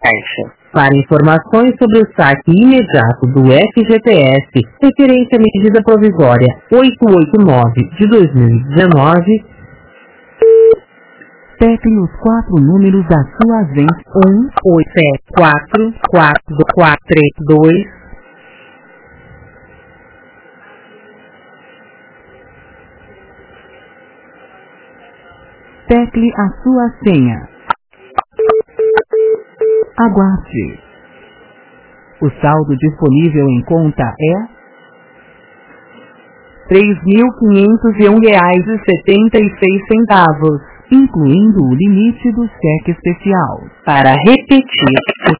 Caixa. Para informações sobre o saque imediato do FGTS, referente à medida provisória 889 de 2019, tecle os 4 números da sua agência. 1844442. Tecle a sua senha. Aguarde. O saldo disponível em conta é R$ 3.501,76, incluindo o limite do cheque especial. para repetir,